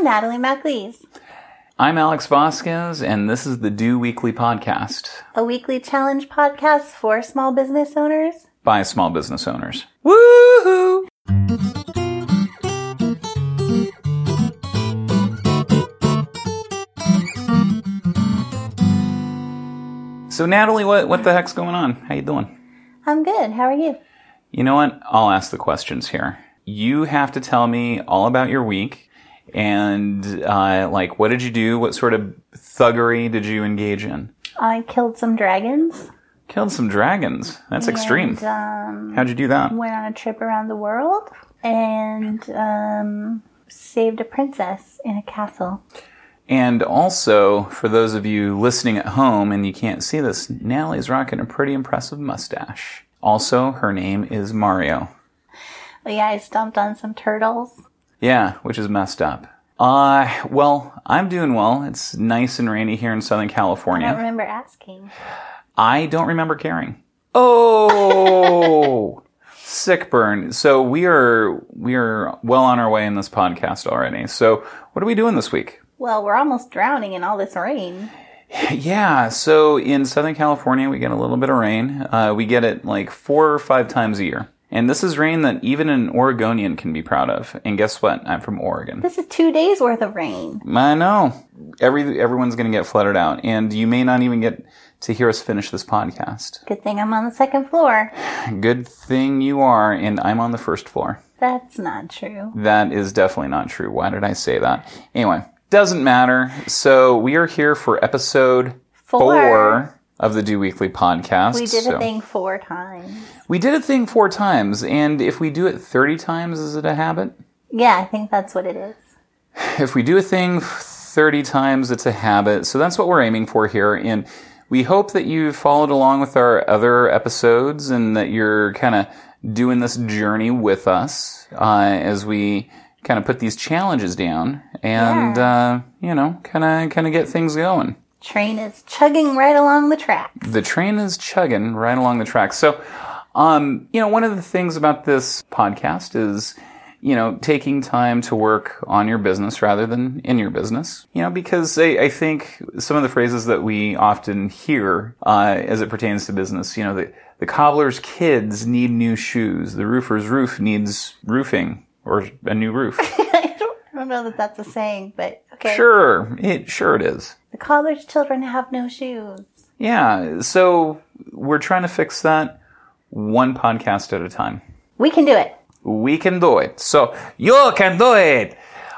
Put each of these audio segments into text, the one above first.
I'm Natalie MacLeese. I'm Alex Vasquez, and this is the Do Weekly Podcast. A weekly challenge podcast for small business owners. By small business owners. Woohoo! So Natalie, what the heck's going on? How you doing? I'm good. How are you? You know what? I'll ask the questions here. You have to tell me all about your week and, what did you do? What sort of thuggery did you engage in? I killed some dragons. Killed some dragons? That's extreme. How'd you do that? Went on a trip around the world and saved a princess in a castle. And also, for those of you listening at home and you can't see this, Natalie's rocking a pretty impressive mustache. Also, her name is Mario. Well, yeah, I stomped on some turtles. Yeah, which is messed up. Well, I'm doing well. It's nice and rainy here in Southern California. I don't remember asking. I don't remember caring. Oh! Sick burn. So we are well on our way in this podcast already. So what are we doing this week? Well, we're almost drowning in all this rain. Yeah, so in Southern California, we get a little bit of rain. We get it like 4 or 5 times a year. And this is rain that even an Oregonian can be proud of. And guess what? I'm from Oregon. This is 2 days worth of rain. I know. Everyone's going to get flooded out. And you may not even get to hear us finish this podcast. Good thing I'm on the second floor. Good thing you are, and I'm on the first floor. That's not true. That is definitely not true. Why did I say that? Anyway, doesn't matter. So we are here for episode 4 of the Do Weekly Podcast. We did a thing 4 times. We did a thing 4 times, and if we do it 30 times, is it a habit? Yeah, I think that's what it is. If we do a thing 30 times, it's a habit. So that's what we're aiming for here, and we hope that you've followed along with our other episodes and that you're kind of doing this journey with us as we kind of put these challenges down and, kind of get things going. Train is chugging right along the tracks. The train is chugging right along the tracks. So, one of the things about this podcast is, taking time to work on your business rather than in your business. Because I think some of the phrases that we often hear as it pertains to business, the cobbler's kids need new shoes. The roofer's roof needs roofing or a new roof. I don't know that that's a saying, but okay. Sure it is. The cobbler's children have no shoes. Yeah, so we're trying to fix that one podcast at a time. We can do it. We can do it. So, you can do it!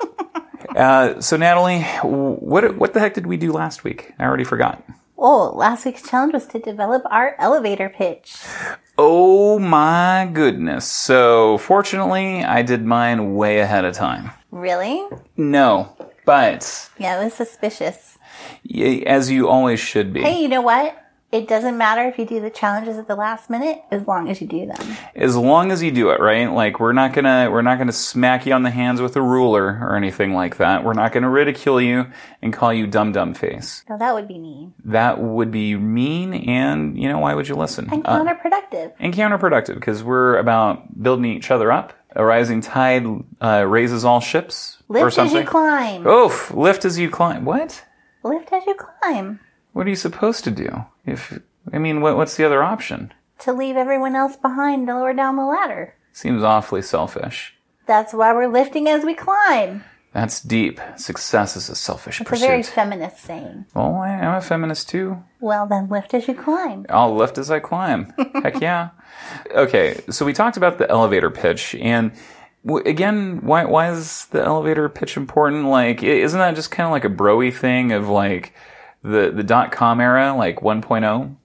So Natalie, what the heck did we do last week? I already forgot. Oh, last week's challenge was to develop our elevator pitch. Oh my goodness. So, fortunately, I did mine way ahead of time. Really? No, but... Yeah, it was suspicious. As you always should be. Hey, you know what? It doesn't matter if you do the challenges at the last minute, as long as you do them. As long as you do it, right? Like, we're not gonna smack you on the hands with a ruler or anything like that. We're not gonna ridicule you and call you dumb face. No, that would be mean. That would be mean, and, why would you listen? And counterproductive. Because we're about building each other up. A rising tide raises all ships. Lift or something. as you climb. Oof, lift as you climb. What? Lift as you climb. What are you supposed to do? What's the other option? To leave everyone else behind to lower down the ladder. Seems awfully selfish. That's why we're lifting as we climb. That's deep. Success is a selfish pursuit. It's a very feminist saying. Well, I'm a feminist too. Well, then lift as you climb. I'll lift as I climb. Heck yeah. Okay, so we talked about the elevator pitch, and again, why is the elevator pitch important? Like, isn't that just kind of like a bro-y thing of like the .com era, like 1.0?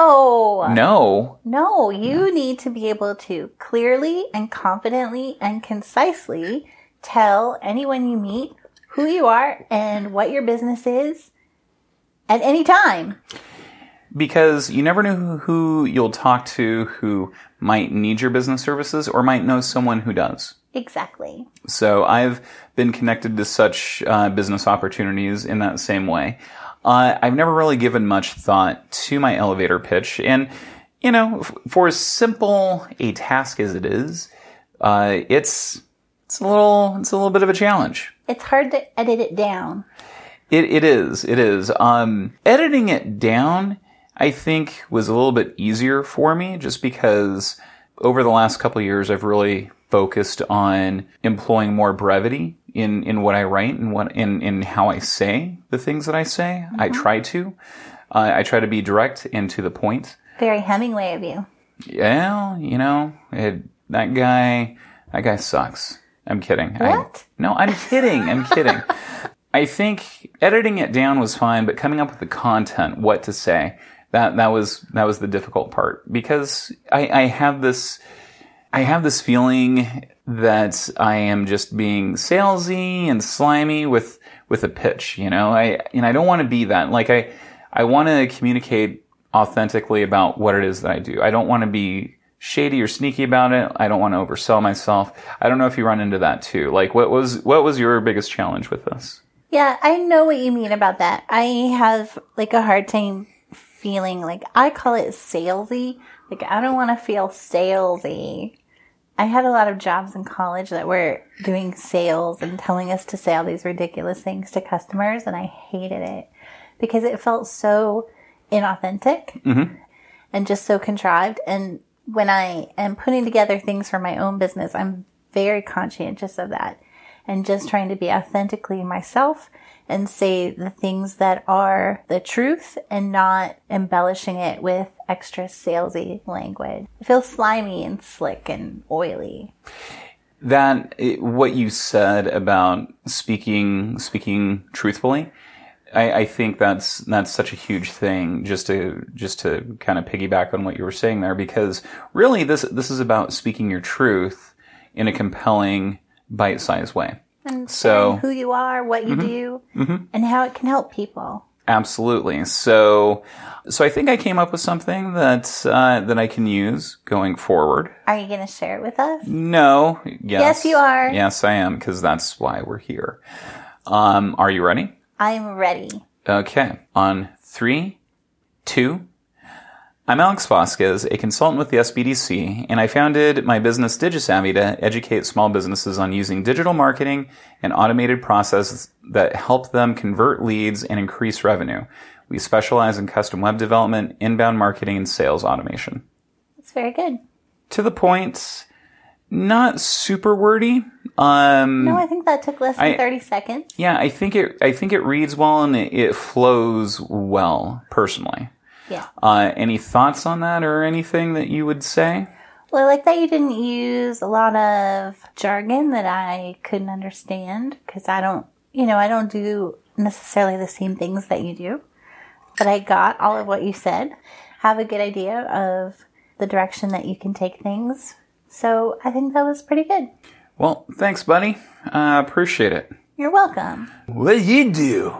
No, you need to be able to clearly and confidently and concisely tell anyone you meet who you are and what your business is at any time. Because you never know who you'll talk to who might need your business services or might know someone who does. Exactly. So I've been connected to such business opportunities in that same way. I've never really given much thought to my elevator pitch. And, you know, for as simple a task as it is, it's a little bit of a challenge. It's hard to edit it down. It is. Editing it down, I think, was a little bit easier for me just because over the last couple of years, I've really focused on employing more brevity in what I write and in how I say the things that I say. Mm-hmm. I try to. I try to be direct and to the point. Very Hemingway of you. Yeah, that guy sucks. I'm kidding. What? I'm kidding. I think editing it down was fine, but coming up with the content, what to say, that was the difficult part because I have this feeling that I am just being salesy and slimy with a pitch, I don't want to be that. Like I want to communicate authentically about what it is that I do. I don't want to be shady or sneaky about it. I don't want to oversell myself. I don't know if you run into that too. Like what was your biggest challenge with this? Yeah, I know what you mean about that. I have like a hard time feeling like I call it salesy. Like I don't want to feel salesy. I had a lot of jobs in college that were doing sales and telling us to say all these ridiculous things to customers, and I hated it because it felt so inauthentic and just so contrived. And when I am putting together things for my own business, I'm very conscientious of that and just trying to be authentically myself and say the things that are the truth and not embellishing it with extra salesy language. It feels slimy and slick and oily. What you said about speaking truthfully, I think that's such a huge thing just to kind of piggyback on what you were saying there, because really this is about speaking your truth in a compelling, bite-sized way. And saying who you are, what you do, and how it can help people. Absolutely. So I think I came up with something that I can use going forward. Are you going to share it with us? No. Yes. Yes, you are. Yes, I am, because that's why we're here. Are you ready? I'm ready. Okay. On 3, 2. I'm Alex Vasquez, a consultant with the SBDC, and I founded my business DigiSavvy to educate small businesses on using digital marketing and automated processes that help them convert leads and increase revenue. We specialize in custom web development, inbound marketing, and sales automation. That's very good. To the point, not super wordy. No, I think that took less than 30 seconds. Yeah, I think it reads well and it flows well, personally. Yeah. Any thoughts on that or anything that you would say? Well, I like that you didn't use a lot of jargon that I couldn't understand because I don't do necessarily the same things that you do. But I got all of what you said. Have a good idea of the direction that you can take things. So I think that was pretty good. Well, thanks, buddy. Appreciate it. You're welcome. What do you do?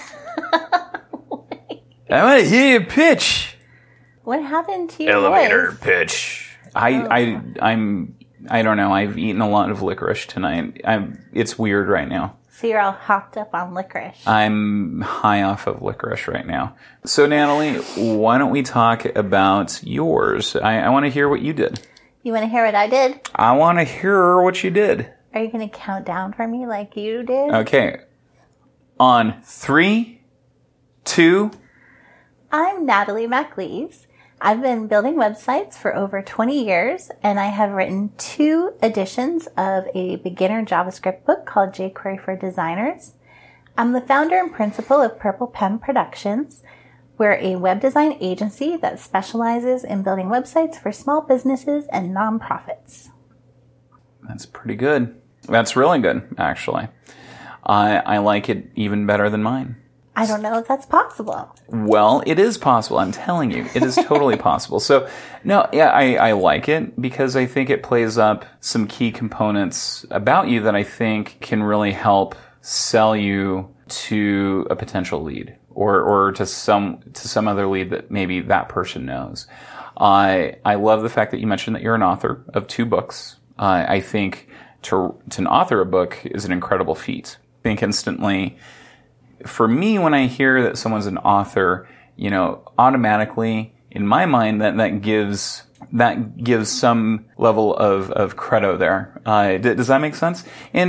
I want to hear your pitch. What happened to your elevator voice? Pitch? I don't know. I've eaten a lot of licorice tonight. It's weird right now. So you're all hopped up on licorice. I'm high off of licorice right now. So Natalie, why don't we talk about yours? I want to hear what you did. You want to hear what I did? I want to hear what you did. Are you going to count down for me like you did? Okay. On 3, 2. I'm Natalie MacLeese. I've been building websites for over 20 years, and I have written 2 editions of a beginner JavaScript book called jQuery for Designers. I'm the founder and principal of Purple Pen Productions. We're a web design agency that specializes in building websites for small businesses and nonprofits. That's pretty good. That's really good, actually. I like it even better than mine. I don't know if that's possible. Well, it is possible. I'm telling you, it is totally possible. So, no, yeah, I like it because I think it plays up some key components about you that I think can really help sell you to a potential lead or to some other lead that maybe that person knows. I love the fact that you mentioned that you're an author of 2 books. I think to author a book is an incredible feat. I think instantly. For me, when I hear that someone's an author, automatically in my mind that gives some level of credo there. Does that make sense? And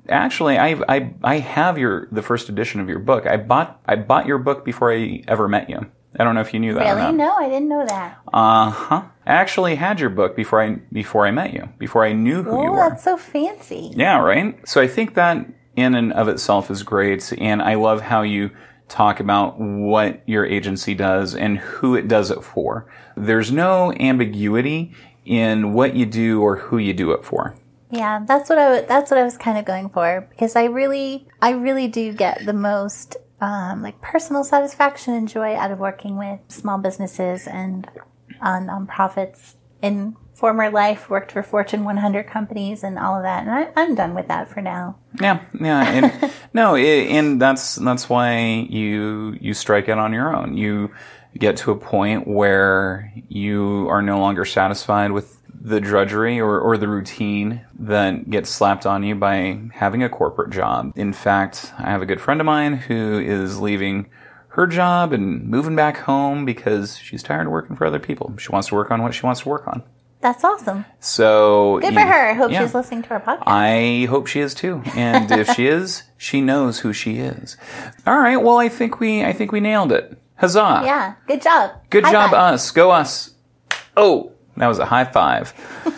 Actually, I have the first edition of your book. I bought your book before I ever met you. I don't know if you knew that or not. Really? No, I didn't know that. I actually had your book before I met you, before I knew who you were. Oh, that's so fancy. Yeah, right? So I think that in and of itself is great, and I love how you talk about what your agency does and who it does it for. There's no ambiguity in what you do or who you do it for. Yeah, that's what I was kind of going for, because I really do get the most like personal satisfaction and joy out of working with small businesses and nonprofits. In former life, worked for Fortune 100 companies and all of that, and I'm done with that for now. Yeah, and and that's why you strike out on your own. You get to a point where you are no longer satisfied with the drudgery or the routine that gets slapped on you by having a corporate job. In fact, I have a good friend of mine who is leaving her job and moving back home because she's tired of working for other people. She wants to work on what she wants to work on. That's awesome. So good for her. I hope she's listening to our podcast. I hope she is too. And if she is, she knows who she is. All right. Well, I think we nailed it. Huzzah. Yeah. Good job. Good job, us. Go us. Oh, that was a high five.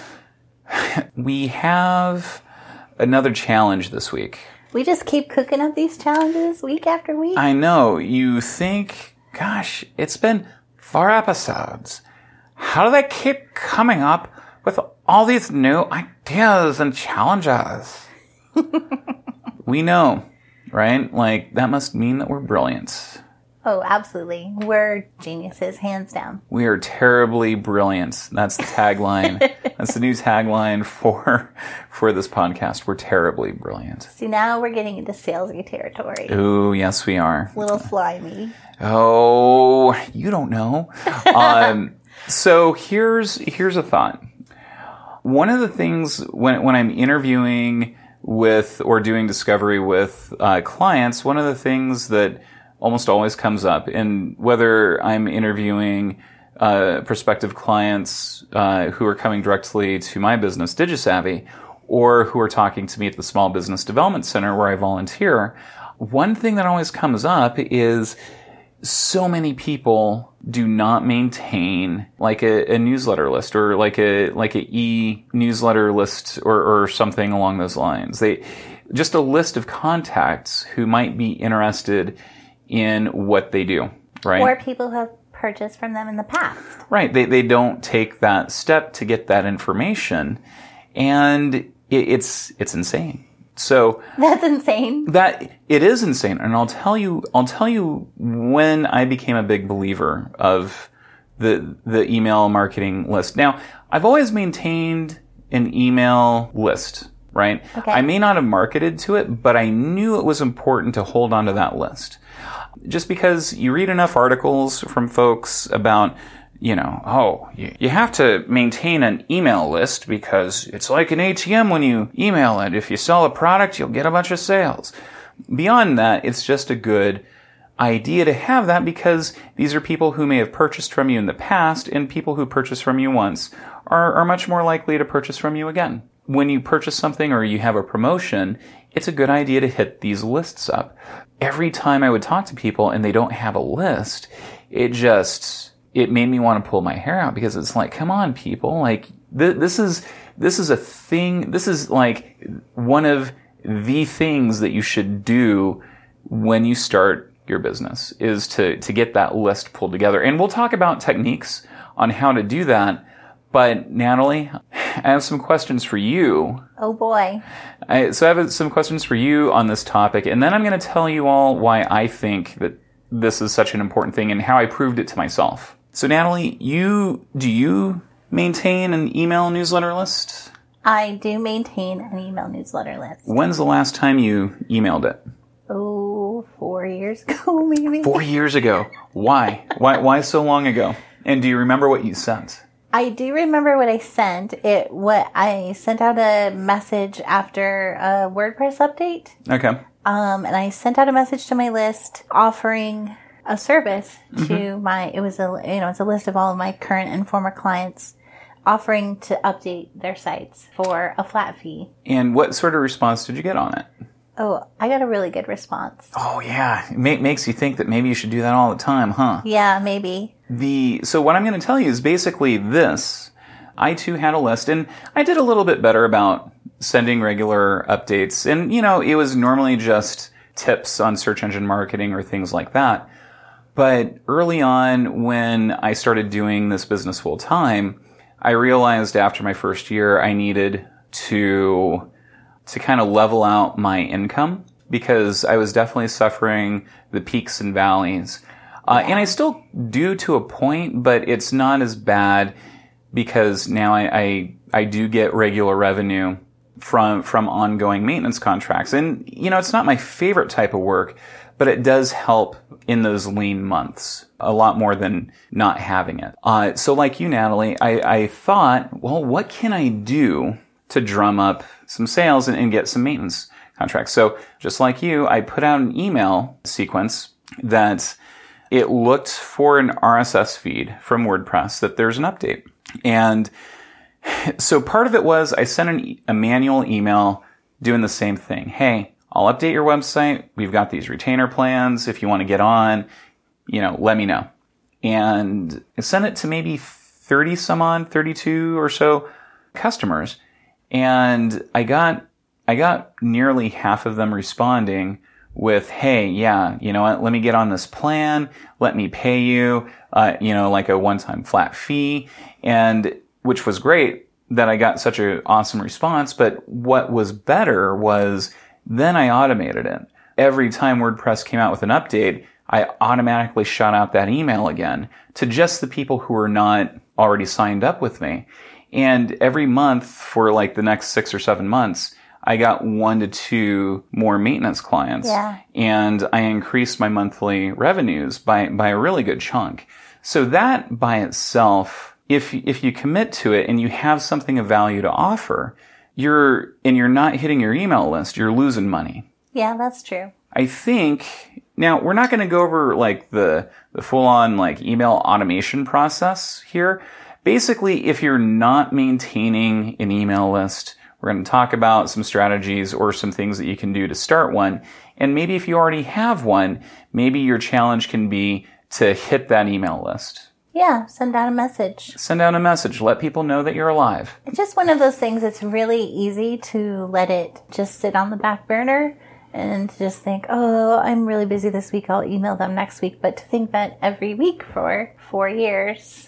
We have another challenge this week. We just keep cooking up these challenges week after week. I know. You think, gosh, it's been 4 episodes. How do they keep coming up with all these new ideas and challenges? We know, right? Like, that must mean that we're brilliant. Oh, absolutely. We're geniuses, hands down. We are terribly brilliant. That's the tagline. That's the new tagline for this podcast. We're terribly brilliant. See, now we're getting into salesy territory. Ooh, yes, we are. A little slimy. Oh, you don't know. So here's a thought. One of the things when I'm interviewing with or doing discovery with clients, one of the things that almost always comes up, and whether I'm interviewing prospective clients who are coming directly to my business, DigiSavvy, or who are talking to me at the Small Business Development Center where I volunteer, one thing that always comes up is so many people do not maintain like a newsletter list or like a e-newsletter list or something along those lines. Just a list of contacts who might be interested in what they do, right? Or people who have purchased from them in the past. Right. They don't take that step to get that information, and it's insane. So that's insane. That it is insane, and I'll tell you when I became a big believer of the email marketing list. Now, I've always maintained an email list, right? Okay. I may not have marketed to it, but I knew it was important to hold onto that list. Just because you read enough articles from folks about, you have to maintain an email list because it's like an ATM when you email it. If you sell a product, you'll get a bunch of sales. Beyond that, it's just a good idea to have that because these are people who may have purchased from you in the past, and people who purchase from you once are much more likely to purchase from you again. When you purchase something or you have a promotion, it's a good idea to hit these lists up. Every time I would talk to people and they don't have a list, it made me want to pull my hair out because it's like, come on, people. Like, this is a thing. This is like one of the things that you should do when you start your business is to get that list pulled together. And we'll talk about techniques on how to do that. But Natalie, I have some questions for you. Oh boy. So I have some questions for you on this topic, and then I'm going to tell you all why I think that this is such an important thing and how I proved it to myself. So Natalie, do you maintain an email newsletter list? I do maintain an email newsletter list. When's the last time you emailed it? Oh, 4 years ago, maybe. 4 years ago. Why? Why so long ago? And do you remember what you sent? I do remember what I sent. I sent out a message after a WordPress update. Okay. And I sent out a message to my list offering a service to it's a list of all of my current and former clients offering to update their sites for a flat fee. And what sort of response did you get on it? Oh, I got a really good response. Oh, yeah. It makes you think that maybe you should do that all the time, huh? Yeah, maybe. So what I'm going to tell you is basically this. I too had a list, and I did a little bit better about sending regular updates. And, it was normally just tips on search engine marketing or things like that. But early on, when I started doing this business full time, I realized after my first year I needed to kind of level out my income because I was definitely suffering the peaks and valleys. And I still do to a point, but it's not as bad because now I do get regular revenue from ongoing maintenance contracts. And, it's not my favorite type of work, but it does help in those lean months a lot more than not having it. So like you, Natalie, I thought, well, what can I do to drum up some sales and get some maintenance contracts? So just like you, I put out an email sequence that it looked for an RSS feed from WordPress that there's an update. And so part of it was I sent a manual email doing the same thing. Hey, I'll update your website. We've got these retainer plans. If you want to get on, let me know. And I sent it to maybe 32 or so customers. And I got nearly half of them responding with, hey, yeah, you know what? Let me get on this plan. Let me pay you, like a one-time flat fee. And which was great that I got such an awesome response. But what was better was then I automated it. Every time WordPress came out with an update, I automatically shot out that email again to just the people who were not already signed up with me. And every month for like the next 6 or 7 months, I got 1 to 2 more maintenance clients. Yeah. And I increased my monthly revenues by a really good chunk. So that by itself, if you commit to it and you have something of value to offer, you're not hitting your email list, you're losing money. Yeah, that's true. I think, now we're not going to go over like the full-on like email automation process here. Basically, if you're not maintaining an email list, we're going to talk about some strategies or some things that you can do to start one. And maybe if you already have one, maybe your challenge can be to hit that email list. Yeah, send out a message. Send out a message. Let people know that you're alive. It's just one of those things. It's really easy to let it just sit on the back burner and to just think, oh, I'm really busy this week. I'll email them next week. But to think that every week for 4 years.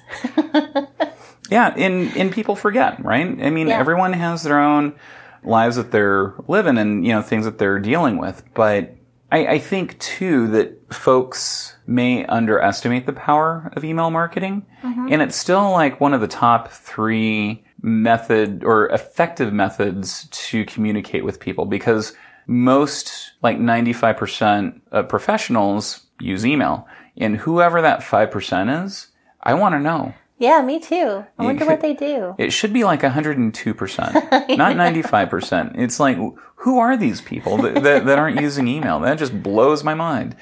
Yeah, and people forget, right? I mean, Everyone has their own lives that they're living and, things that they're dealing with. But I think, too, that folks may underestimate the power of email marketing. Mm-hmm. And it's still like one of the top 3 method or effective methods to communicate with people because most, like 95% of professionals use email. And whoever that 5% is, I want to know. Yeah, me too. I wonder what they do. It should be like 102%, not 95%. It's like, who are these people that aren't using email? That just blows my mind.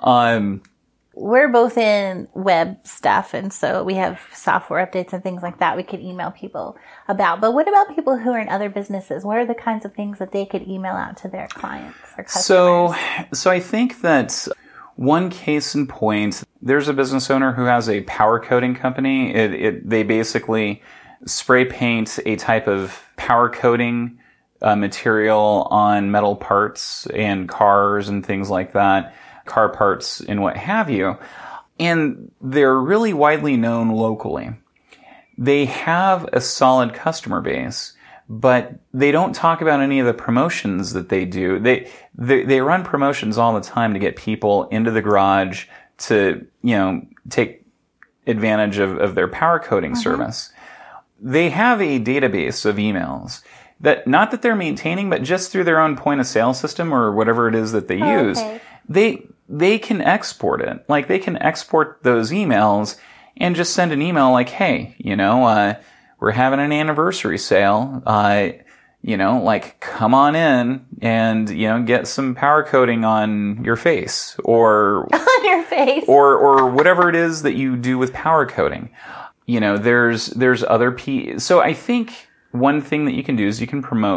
We're both in web stuff, and so we have software updates and things like that we could email people about. But what about people who are in other businesses? What are the kinds of things that they could email out to their clients or customers? So I think that one case in point, there's a business owner who has a powder coating company. They basically spray paint a type of powder coating material on metal parts and cars and things like that, car parts and what have you. And they're really widely known locally. They have a solid customer base, but they don't talk about any of the promotions that they do. They run promotions all the time to get people into the garage to, take advantage of their power coating service. They have a database of emails that, not that they're maintaining, but just through their own point of sale system or whatever it is that they use. Okay. They can export it. Like they can export those emails and just send an email like, hey, we're having an anniversary sale. Come on in and, get some power coating on your face or on your face or whatever it is that you do with power coating. There's other so I think one thing that you can do is you can promote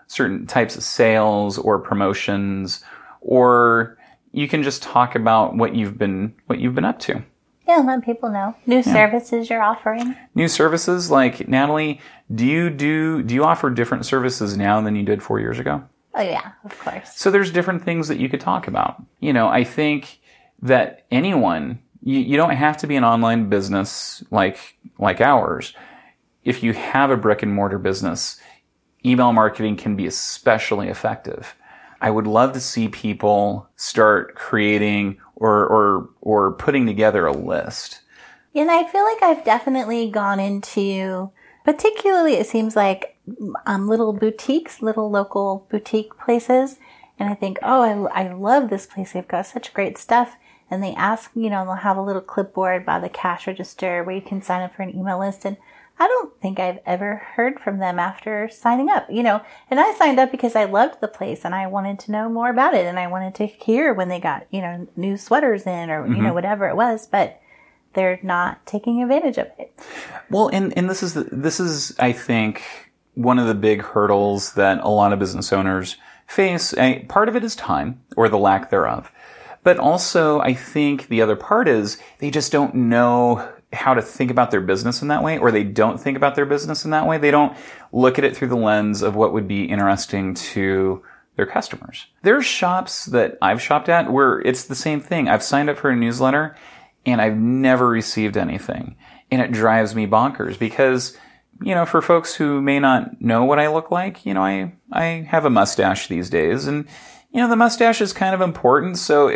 certain types of sales or promotions, or you can just talk about what you've been up to. Yeah, let people know. New services you're offering. New services, like Natalie, do you offer different services now than you did 4 years ago? Oh yeah, of course. So there's different things that you could talk about. I think that anyone, you don't have to be an online business like ours. If you have a brick and mortar business, email marketing can be especially effective. I would love to see people start creating or putting together a list. And I feel like I've definitely gone into, particularly it seems like little boutiques, little local boutique places. And I think, oh, I love this place. They've got such great stuff. And they ask, they'll have a little clipboard by the cash register where you can sign up for an email list. And I don't think I've ever heard from them after signing up, and I signed up because I loved the place and I wanted to know more about it. And I wanted to hear when they got, new sweaters in or, whatever it was, but they're not taking advantage of it. Well, and this is, I think, one of the big hurdles that a lot of business owners face. Part of it is time or the lack thereof. But also, I think the other part is they just don't know how to think about their business in that way, or they don't think about their business in that way. They don't look at it through the lens of what would be interesting to their customers. There's shops that I've shopped at where it's the same thing. I've signed up for a newsletter and I've never received anything. And it drives me bonkers because, for folks who may not know what I look like, I have a mustache these days, and, the mustache is kind of important. So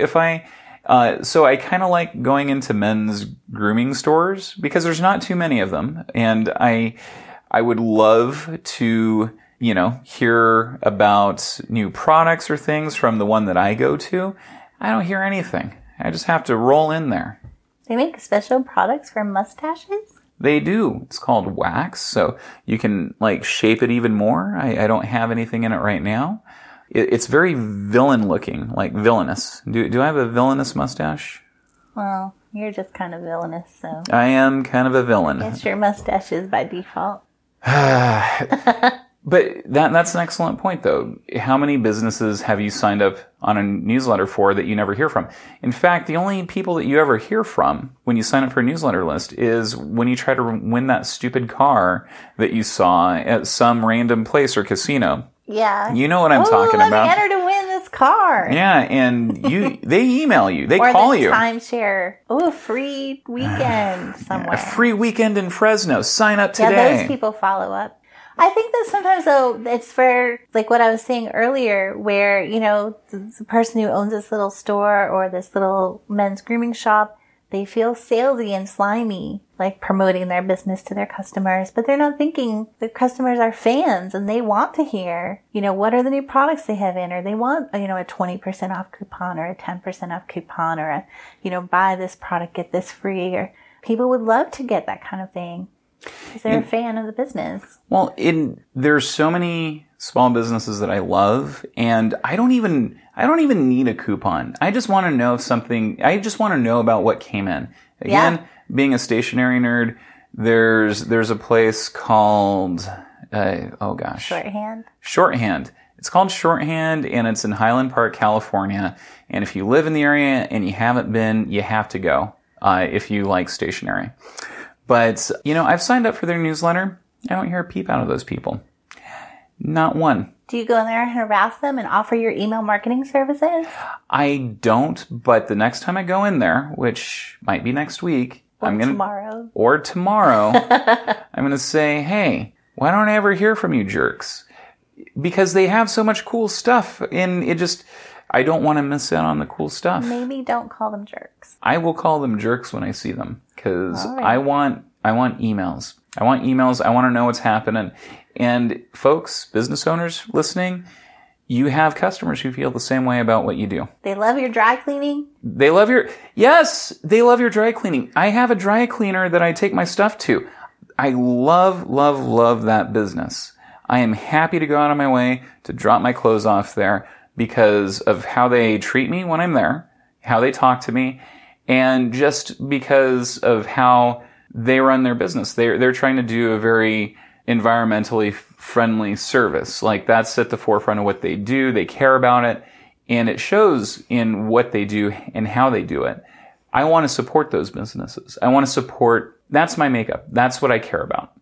so I kind of like going into men's grooming stores because there's not too many of them. And I would love to, hear about new products or things from the one that I go to. I don't hear anything. I just have to roll in there. They make special products for mustaches? They do. It's called wax. So you can shape it even more. I don't have anything in it right now. It's very villain looking, like villainous. Do I have a villainous mustache? Well, you're just kind of villainous, so. I am kind of a villain. It's your mustaches by default. But that's an excellent point, though. How many businesses have you signed up on a newsletter for that you never hear from? In fact, the only people that you ever hear from when you sign up for a newsletter list is when you try to win that stupid car that you saw at some random place or casino. Yeah. You know what I'm talking about. Let me enter to win this car. Yeah, and they email you. They or call the you. timeshare. Oh, free weekend somewhere. A free weekend in Fresno. Sign up today. Yeah, those people follow up. I think that sometimes, though, it's for, what I was saying earlier, where, the person who owns this little store or this little men's grooming shop, they feel salesy and slimy, promoting their business to their customers, but they're not thinking the customers are fans and they want to hear, what are the new products they have in, or they want, a 20% off coupon or a 10% off coupon or buy this product, get this free, or people would love to get that kind of thing. Because they're a fan of the business. Well, there's so many small businesses that I love, and I don't even need a coupon. I just want to know I just want to know about what came in. Again, being a stationery nerd, there's a place called, Shorthand. It's called Shorthand, and it's in Highland Park, California. And if you live in the area and you haven't been, you have to go, if you like stationery. But, I've signed up for their newsletter. I don't hear a peep out of those people. Not one. Do you go in there and harass them and offer your email marketing services? I don't, but the next time I go in there, which might be next week. Tomorrow. I'm going to say, hey, why don't I ever hear from you jerks? Because they have so much cool stuff, and I don't want to miss out on the cool stuff. Maybe don't call them jerks. I will call them jerks when I see them, because I want emails. I want emails. I want to know what's happening. And folks, business owners listening, you have customers who feel the same way about what you do. They love your dry cleaning. They love your dry cleaning. I have a dry cleaner that I take my stuff to. I love, love, love that business. I am happy to go out of my way to drop my clothes off there because of how they treat me when I'm there, how they talk to me, and just because of how they run their business. They're trying to do a very environmentally friendly service. Like that's at the forefront of what they do. They care about it, and it shows in what they do and how they do it. I want to support those businesses. I want to support, that's my makeup. That's what I care about.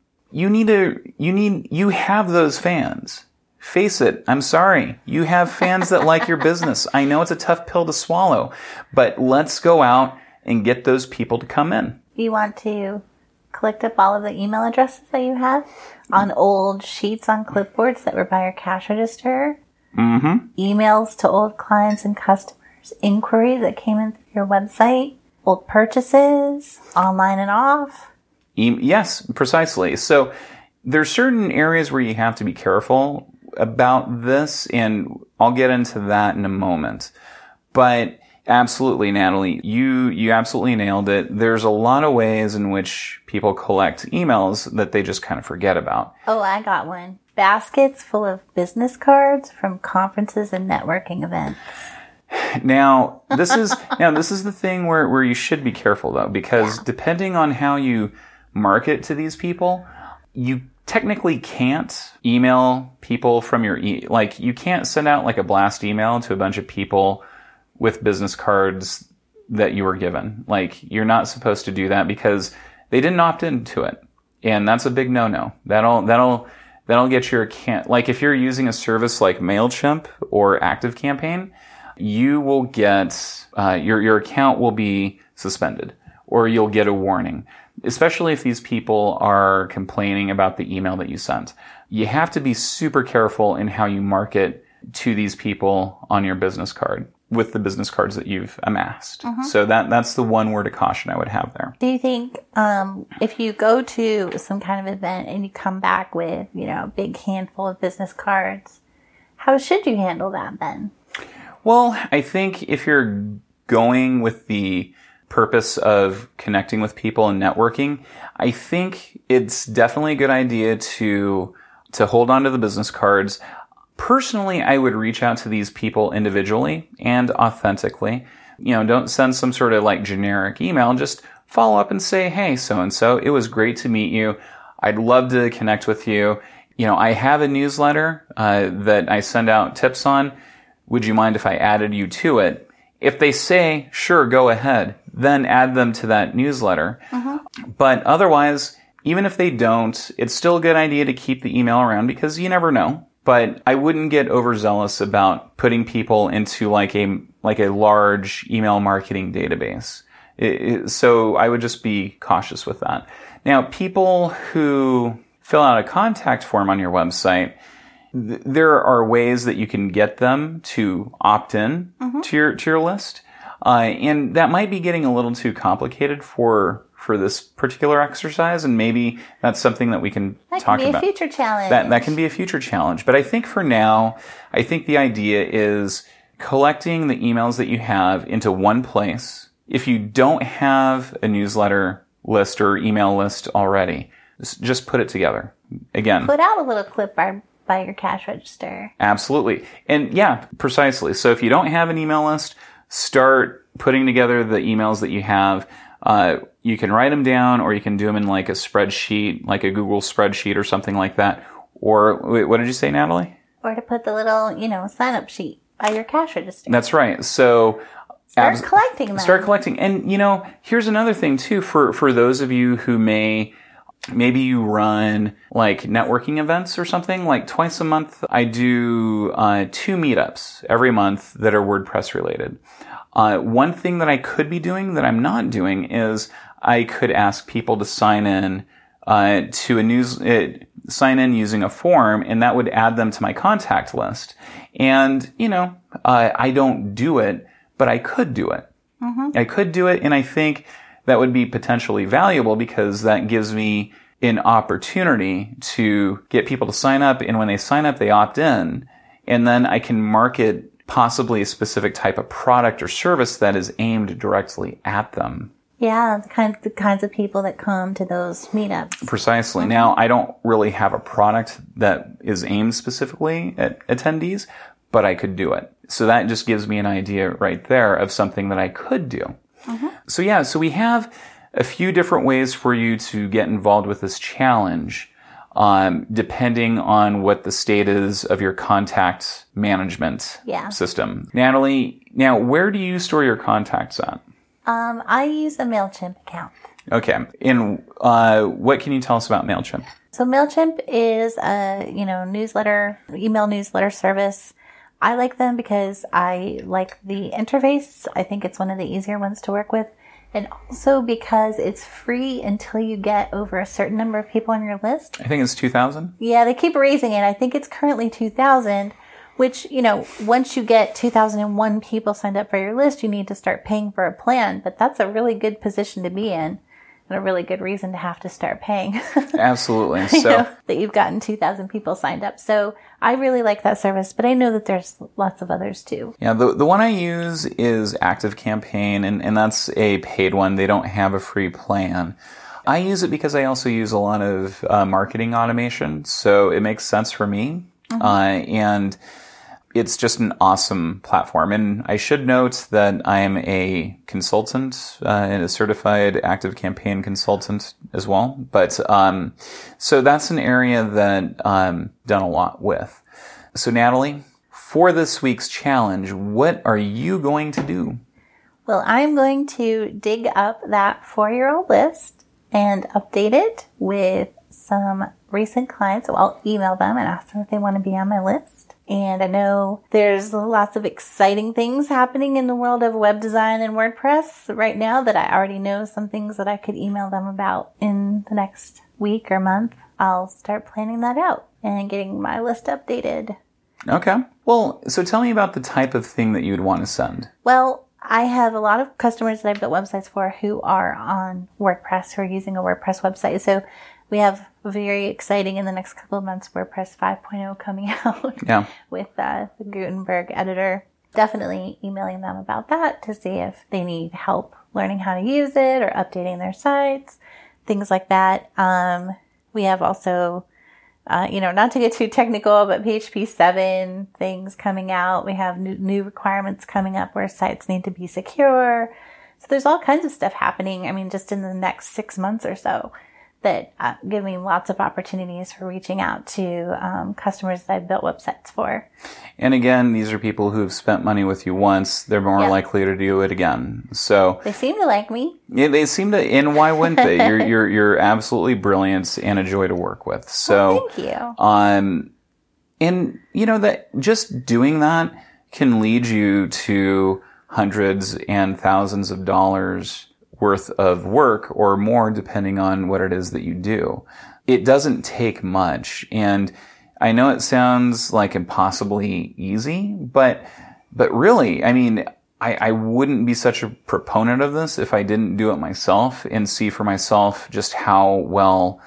You have those fans. Face it. I'm sorry. You have fans that like your business. I know it's a tough pill to swallow, but let's go out and get those people to come in. You want to collect up all of the email addresses that you have on old sheets on clipboards that were by your cash register? Mm-hmm. Emails to old clients and customers, inquiries that came in through your website, old purchases, online and off. Yes, precisely. So there's certain areas where you have to be careful about this, and I'll get into that in a moment. But absolutely, Natalie, you absolutely nailed it. There's a lot of ways in which people collect emails that they just kind of forget about. Oh, I got one. Baskets full of business cards from conferences and networking events. Now, this is the thing where you should be careful though, because depending on how you market to these people, you technically can't email people from your like you can't send out like a blast email to a bunch of people with business cards that you were given. Like you're not supposed to do that because they didn't opt into it, and that's a big no-no. That'll get your account. Like if you're using a service like MailChimp or ActiveCampaign, you will get your account will be suspended, or you'll get a warning. Especially if these people are complaining about the email that you sent. You have to be super careful in how you market to these people on your business card with the business cards that you've amassed. Mm-hmm. So that's the one word of caution I would have there. Do you think if you go to some kind of event and you come back with, a big handful of business cards, how should you handle that then? Well, I think if you're going with the purpose of connecting with people and networking, I think it's definitely a good idea to hold on to the business cards. Personally, I would reach out to these people individually and authentically. Don't send some sort of like generic email. Just follow up and say, hey, so-and-so, it was great to meet you. I'd love to connect with you. I have a newsletter that I send out tips on. Would you mind if I added you to it? If they say, sure, go ahead, then add them to that newsletter. Mm-hmm. But otherwise, even if they don't, it's still a good idea to keep the email around because you never know. But I wouldn't get overzealous about putting people into like a large email marketing database. So I would just be cautious with that. Now, people who fill out a contact form on your website, there are ways that you can get them to opt in mm-hmm. to your list. And that might be getting a little too complicated for this particular exercise, and maybe that's something that we can talk about. That can be a future challenge. That can be a future challenge. But I think for now, I think the idea is collecting the emails that you have into one place. If you don't have a newsletter list or email list already, just put it together. Again, put out a little clip by your cash register. Absolutely. And yeah, precisely. So if you don't have an email list, start putting together the emails that you have. You can write them down, or you can do them in like a spreadsheet, like a Google spreadsheet or something like that. Or wait, what did you say, Natalie? Or to put the little, sign-up sheet by your cash register. That's right. So start collecting them. Start collecting. And, here's another thing too for those of you who maybe you run like networking events or something. Like twice a month, I do 2 meetups every month that are WordPress related. One thing that I could be doing that I'm not doing is I could ask people to sign in to sign in using a form, and that would add them to my contact list. And I don't do it, but I could do it. Mm-hmm. I could do it, and I think that would be potentially valuable because that gives me an opportunity to get people to sign up, and when they sign up, they opt in, and then I can market possibly a specific type of product or service that is aimed directly at them. Yeah, the kinds of people that come to those meetups. Precisely. Mm-hmm. Now, I don't really have a product that is aimed specifically at attendees, but I could do it. So that just gives me an idea right there of something that I could do. Mm-hmm. So we have a few different ways for you to get involved with this challenge. depending on what the state is of your contact management system. Natalie, now where do you store your contacts at? I use a MailChimp account. Okay. And what can you tell us about MailChimp? So MailChimp is a, email newsletter service. I like them because I like the interface. I think it's one of the easier ones to work with. And also because it's free until you get over a certain number of people on your list. I think it's 2,000. Yeah, they keep raising it. I think it's currently 2,000, which, once you get 2,001 people signed up for your list, you need to start paying for a plan. But that's a really good position to be in. And a really good reason to have to start paying. Absolutely. That you've gotten 2,000 people signed up. So I really like that service, but I know that there's lots of others too. Yeah, the one I use is ActiveCampaign, and that's a paid one. They don't have a free plan. I use it because I also use a lot of marketing automation, so it makes sense for me. And it's just an awesome platform. And I should note that I am a consultant and a certified ActiveCampaign consultant as well. But so that's an area that I'm done a lot with. So Natalie, for this week's challenge, what are you going to do? Well, I'm going to dig up that 4-year-old list and update it with some recent clients. So I'll email them and ask them if they want to be on my list. And I know there's lots of exciting things happening in the world of web design and WordPress right now that I already know some things that I could email them about in the next week or month. I'll start planning that out and getting my list updated. Okay. Well, so tell me about the type of thing that you would want to send. Well, I have a lot of customers that I've built websites for who are on WordPress, who are using a WordPress website. So we have very exciting in the next couple of months WordPress 5.0 coming out with the Gutenberg editor. Definitely emailing them about that to see if they need help learning how to use it or updating their sites, things like that. We have also, not to get too technical, but PHP 7 things coming out. We have new requirements coming up where sites need to be secure. So there's all kinds of stuff happening. I mean, just in the next 6 months or so, that give me lots of opportunities for reaching out to customers that I've built websites for. And again, these are people who have spent money with you once. They're more likely to do it again. So they seem to like me. Yeah, they seem to. And why wouldn't they? You're absolutely brilliant and a joy to work with. So thank you. And that just doing that can lead you to hundreds and thousands of dollars worth of work or more, depending on what it is that you do. It doesn't take much. And I know it sounds like impossibly easy, but really, I mean, I wouldn't be such a proponent of this if I didn't do it myself and see for myself just how well,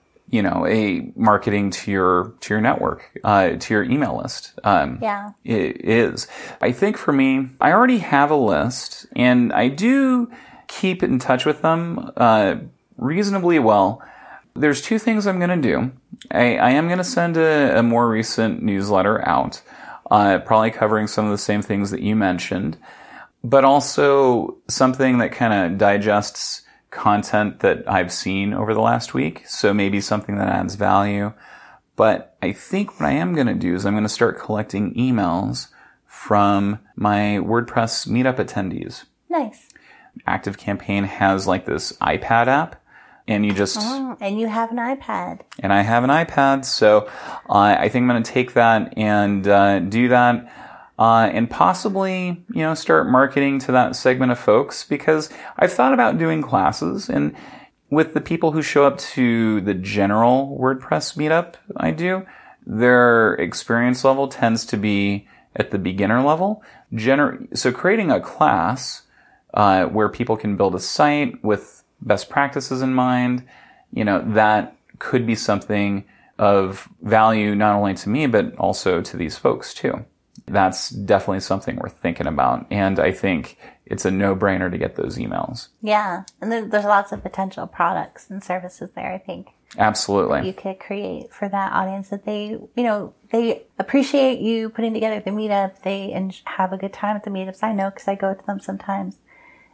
a marketing to your network, to your email list, it is. I think for me, I already have a list and I do keep in touch with them reasonably well. There's 2 things I'm going to do. I am going to send a more recent newsletter out, probably covering some of the same things that you mentioned, but also something that kind of digests content that I've seen over the last week. So maybe something that adds value. But I think what I am going to do is I'm going to start collecting emails from my WordPress meetup attendees. Nice. ActiveCampaign has like this iPad app, and you just... Oh, and you have an iPad. And I have an iPad, so I think I'm going to take that and do that, and possibly, start marketing to that segment of folks, because I've thought about doing classes, and with the people who show up to the general WordPress meetup I do, their experience level tends to be at the beginner level. So creating a class where people can build a site with best practices in mind, that could be something of value not only to me, but also to these folks too. That's definitely something we're thinking about. And I think it's a no-brainer to get those emails. Yeah. And there's lots of potential products and services there, I think. Absolutely. You could create for that audience that they appreciate you putting together the meetup. They have a good time at the meetups. I know because I go to them sometimes.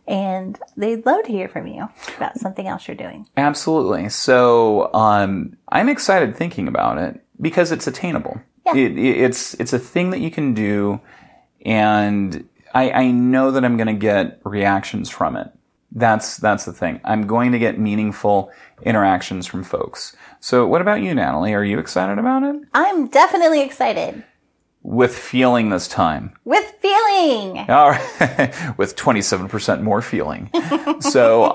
And they'd love to hear from you about something else you're doing. Absolutely. So I'm excited thinking about it because it's attainable. Yeah. It's a thing that you can do, and I know that I'm going to get reactions from it. That's the thing. I'm going to get meaningful interactions from folks. So what about you, Natalie? Are you excited about it? I'm definitely excited. With feeling this time. With feeling. All right. With 27% more feeling. So,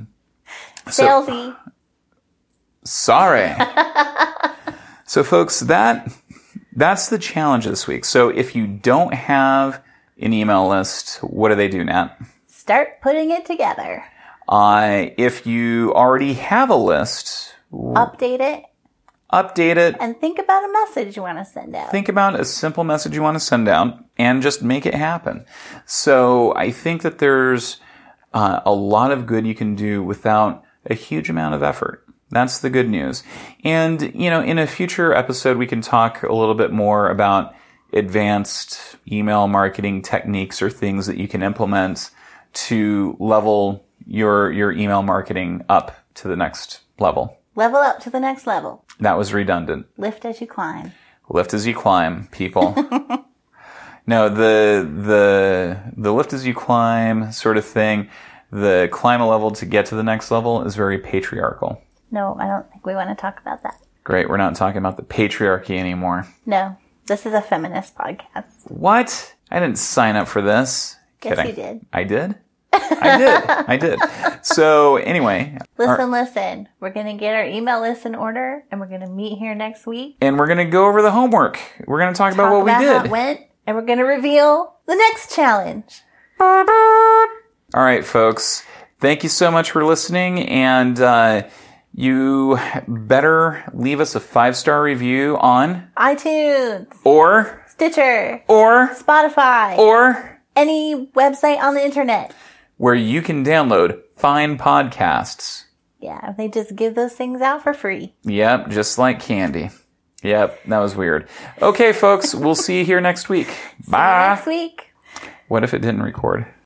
Salesy. Sorry. So folks, that's the challenge this week. So if you don't have an email list, what do they do, Nat? Start putting it together. If you already have a list, update it. And think about a message you want to send out. Think about a simple message you want to send out and just make it happen. So I think that there's a lot of good you can do without a huge amount of effort. That's the good news. And, in a future episode, we can talk a little bit more about advanced email marketing techniques or things that you can implement to level your email marketing up to the next level. Level up to the next level. That was redundant. Lift as you climb. Lift as you climb, people. No, the lift as you climb sort of thing, the climb a level to get to the next level is very patriarchal. No, I don't think we want to talk about that. Great, we're not talking about the patriarchy anymore. No, this is a feminist podcast. What? I didn't sign up for this. Yes, Kidding. you did. I did? I did. So anyway. Listen. We're going to get our email list in order, and we're going to meet here next week. And we're going to go over the homework. We're going to talk about what we did. How it went, and we're going to reveal the next challenge. All right, folks. Thank you so much for listening, and you better leave us a 5-star review on iTunes, or Stitcher, or Spotify, or any website on the internet where you can download fine podcasts. Yeah, they just give those things out for free. Yep, just like candy. Yep, that was weird. Okay, folks, we'll see you here next week. Bye. See you next week. What if it didn't record?